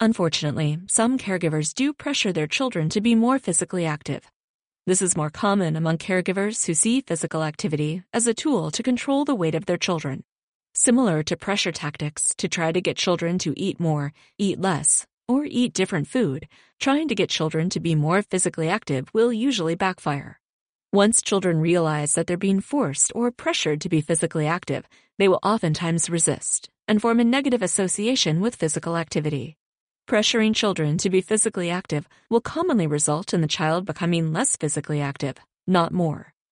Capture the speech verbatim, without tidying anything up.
Unfortunately, some caregivers do pressure their children to be more physically active. This is more common among caregivers who see physical activity as a tool to control the weight of their children. Similar to pressure tactics to try to get children to eat more, eat less, or eat different food, trying to get children to be more physically active will usually backfire. Once children realize that they're being forced or pressured to be physically active, they will oftentimes resist and form a negative association with physical activity. Pressuring children to be physically active will commonly result in the child becoming less physically active, not more.